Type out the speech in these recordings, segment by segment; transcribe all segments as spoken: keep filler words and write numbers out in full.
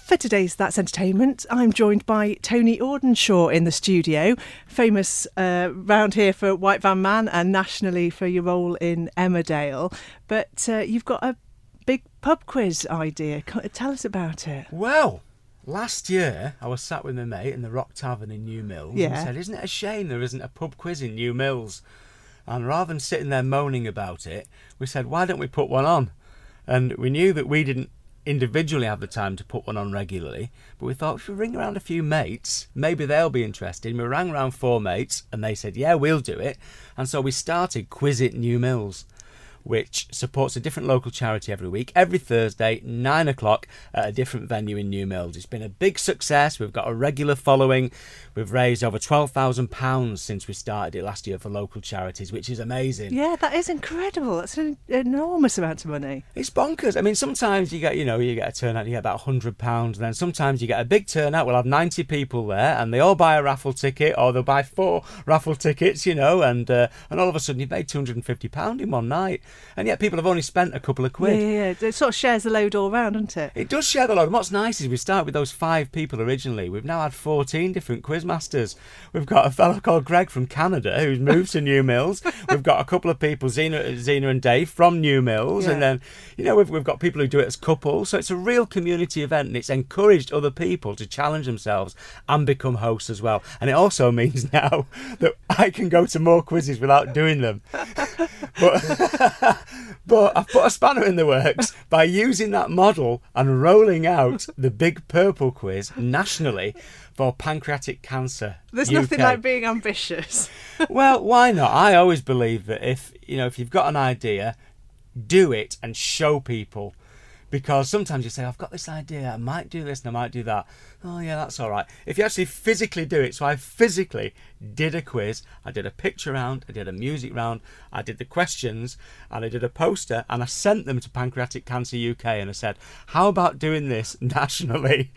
For today's That's Entertainment, I'm joined by Tony Audenshaw in the studio, famous uh, round here for White Van Man and nationally for your role in Emmerdale. But uh, you've got a big pub quiz idea. Tell us about it. Well, last year I was sat with my mate in the Rock Tavern in New Mills yeah. and said, isn't it a shame there isn't a pub quiz in New Mills? And rather than sitting there moaning about it, we said, why don't we put one on? And we knew that we didn't individually have the time to put one on regularly, but we thought if we ring around a few mates, maybe they'll be interested. And we rang around four mates and they said, yeah, we'll do it. And so we started Quiz It New Mills, which supports a different local charity every week, every Thursday, nine o'clock at a different venue in New Mills. It's been a big success. We've got a regular following. We've raised over twelve thousand pounds since we started it last year for local charities, which is amazing. Yeah, that is incredible. That's an enormous amount of money. It's bonkers. I mean, sometimes you get, you know, you get a turnout, you get about one hundred pounds, and then sometimes you get a big turnout. We'll have ninety people there, and they all buy a raffle ticket, or they'll buy four raffle tickets, you know, and uh, and all of a sudden you've made two hundred fifty pounds in one night. And yet people have only spent a couple of quid. Yeah, yeah, yeah. It sort of shares the load all round, doesn't it? It does share the load. And what's nice is we start with those five people originally. We've now had fourteen different quizmasters. We've got a fellow called Greg from Canada who's moved to New Mills. We've got a couple of people, Zena, Zena and Dave from New Mills. Yeah. And then, you know, we've, we've got people who do it as couples. So it's a real community event, and it's encouraged other people to challenge themselves and become hosts as well. And it also means now that I can go to more quizzes without doing them. But... But I've put a spanner in the works by using that model and rolling out the Big Purple Quiz nationally for pancreatic cancer. There's U K. nothing like being ambitious. Well, why not? I always believe that if, you know, if you've got an idea, do it and show people. Because sometimes you say, I've got this idea, I might do this and I might do that. Oh yeah, that's all right. If you actually physically do it, so I physically did a quiz, I did a picture round, I did a music round, I did the questions, and I did a poster, and I sent them to Pancreatic Cancer U K, and I said, how about doing this nationally?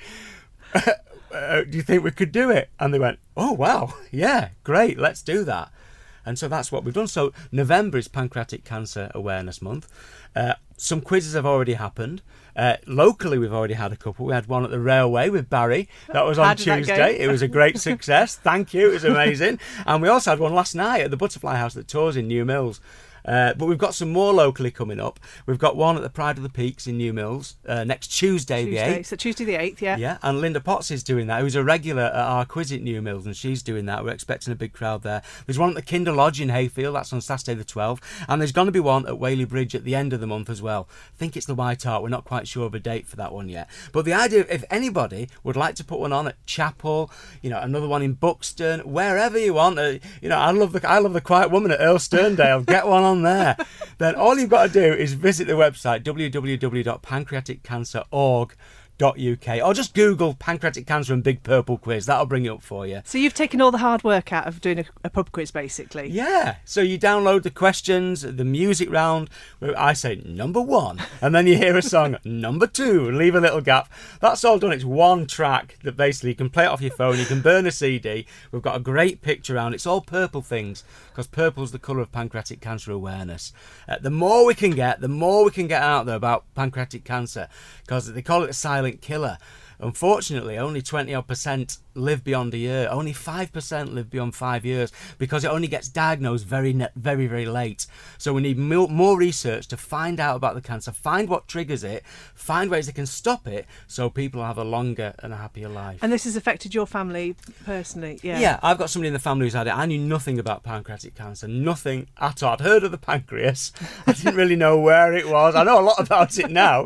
uh, do you think we could do it? And they went, oh wow, yeah, great, let's do that. And so that's what we've done. So November is Pancreatic Cancer Awareness Month. Uh, some quizzes have already happened. Uh, locally, we've already had a couple. We had one at the railway with Barry. That was on Tuesday. It was a great success. Thank you. It was amazing. And we also had one last night at the Butterfly House that tours in New Mills. Uh, but we've got some more locally coming up. We've got one at the Pride of the Peaks in New Mills uh, next Tuesday, Tuesday, the eighth. So Tuesday the eighth, yeah. Yeah, and Linda Potts is doing that, who's a regular at our quiz at New Mills, and she's doing that. We're expecting a big crowd there. There's one at the Kinder Lodge in Hayfield, that's on Saturday the twelfth. And there's going to be one at Whaley Bridge at the end of the month as well. I think it's the White Hart. We're not quite sure of a date for that one yet. But the idea, if anybody would like to put one on at Chapel, you know, another one in Buxton, wherever you want, uh, you know, I love the I love the Quiet Woman at Earl Sterndale. Get one on there. Then all you've got to do is visit the website w w w dot pancreatic cancer org dot u k, or just Google pancreatic cancer and Big Purple Quiz. That'll bring it up for you. So you've taken all the hard work out of doing a, a pub quiz, basically. Yeah. So you download the questions, the music round. Where I say number one, and then you hear a song number two, and leave a little gap. That's all done. It's one track that basically you can play it off your phone. You can burn a C D. We've got a great picture round. It's all purple things because purple's the colour of pancreatic cancer awareness. Uh, the more we can get, the more we can get out there about pancreatic cancer, because they call it a silent killer. Unfortunately, only twenty odd percent live beyond a year. Only five percent live beyond five years because it only gets diagnosed very, very, very late. So we need more research to find out about the cancer, find what triggers it, find ways they can stop it so people have a longer and a happier life. And this has affected your family personally? Yeah. Yeah, I've got somebody in the family who's had it. I knew nothing about pancreatic cancer, nothing at all. I'd heard of the pancreas. I didn't really know where it was. I know a lot about it now.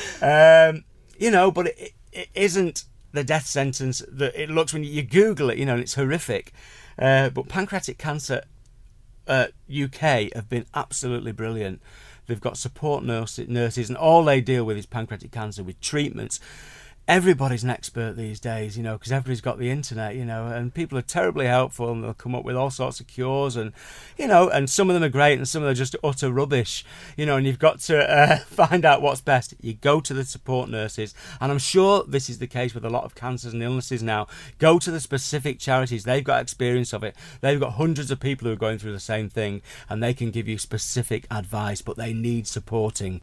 Um, you know, but it, it isn't the death sentence that it looks when you Google it, you know, and it's horrific. Uh, but Pancreatic Cancer uh, U K have been absolutely brilliant. They've got support nurses, nurses, and all they deal with is pancreatic cancer with treatments. Everybody's an expert these days, you know, because everybody's got the internet, you know, and people are terribly helpful, and they'll come up with all sorts of cures, and, you know, and some of them are great and some of them are just utter rubbish, you know, and you've got to uh, find out what's best. You go to the support nurses, and I'm sure this is the case with a lot of cancers and illnesses now. Go to the specific charities. They've got experience of it. They've got hundreds of people who are going through the same thing, and they can give you specific advice, but they need supporting.